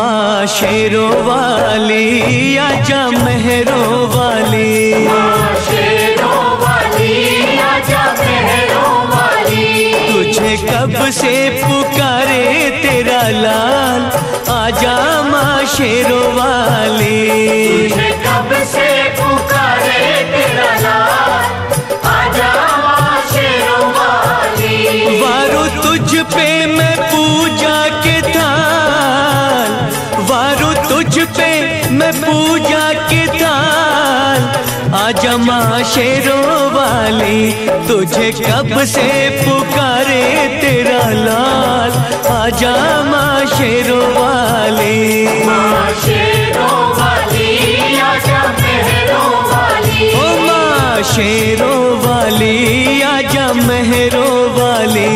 माँ शेरों वाली आजा मेहरों वाली, माँ शेरों वाली आजा मेहरों वाली। तुझे कब से पुकारे तेरा लाल आजा माँ शेरों वाली, तुझे कब से पुकारे तेरा लाल आजा माँ शेरों वाली। वारो तुझ पे मैं पूजा के थाल, वारो तुझ पे मैं पूजा के थाल आजा माँ शेरों वाली, तुझे कब से पुकारे तेरा लाल आजा माँ शेरों वाली, माँ शेरों वाली आजा मेहरों वाली। ओ माँ शेरों वाली आजा मेहरों वाली।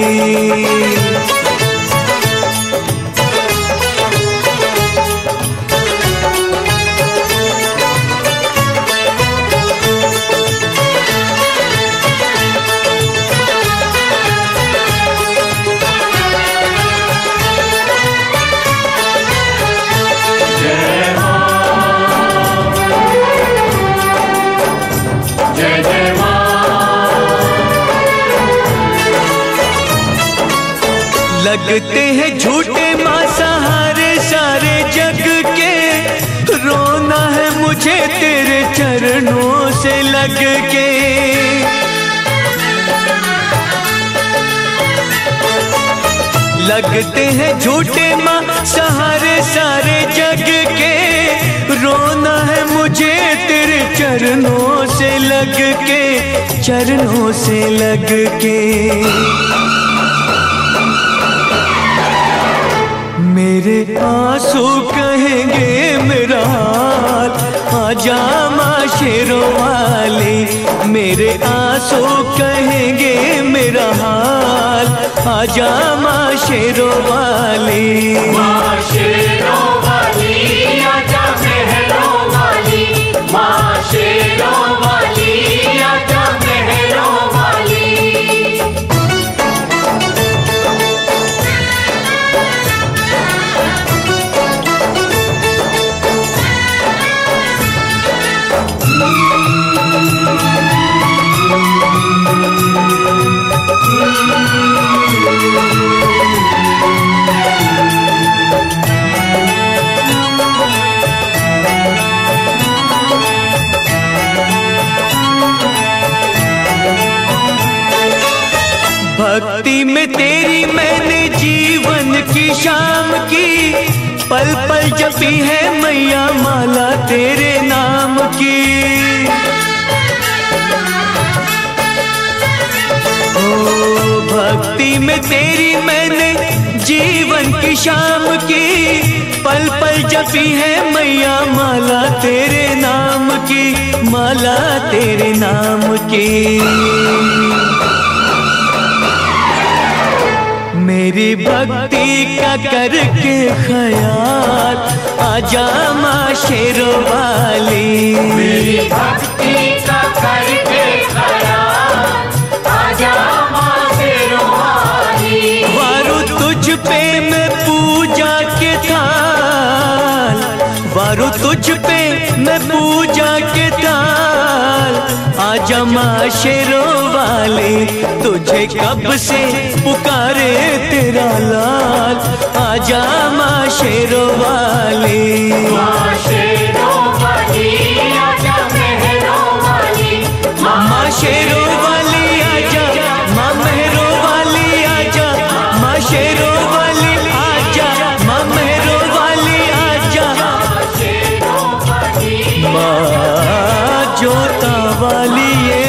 लगते हैं झूठे माँ सहारे सारे जग के, रोना है मुझे तेरे चरणों से लग के। लगते हैं झूठे माँ सहारे सारे जग के, रोना है मुझे तेरे चरणों से लग के, चरणों से लग के। मेरे आंसू कहेंगे मेरा हाल आजा माँ शेरों वाली, मेरे आंसू कहेंगे मेरा हाल आजा माँ शेरों वाली, माँ शेरों वाली आजा मेहरों वाली। माँ शेरों वाली आजा मेहरों वाली। भक्ति में तेरी मैंने जीवन की शाम की, पल पल जपी है मैया माला तेरे नाम की। ओ भक्ति में तेरी मैंने जीवन की शाम की, पल पल जपी है मैया माला तेरे नाम की, माला तेरे नाम की। मेरी भक्ति का करके ख्याल आजा माँ शेरों वाली, मेरी भक्ति का करके ख्याल आजा माँ शेरों वाली। वारो तुझ पे मैं पूजा के थाल, वारो तुझ पे मैं पूजा के थाल आजा माँ शेरों वाली, तुझे कब से पुकारे तेरा लाल आजा माँ शेरों वाली, माँ शेरों वाली आजा मेहरों वाली। माँ शेरों वाली आजा, माँ मेहरों वाली आजा, माँ शेरों वाली आजा, माँ मेहरों वाली आजा, माँ शेरों वाली माँ जोता वाली ये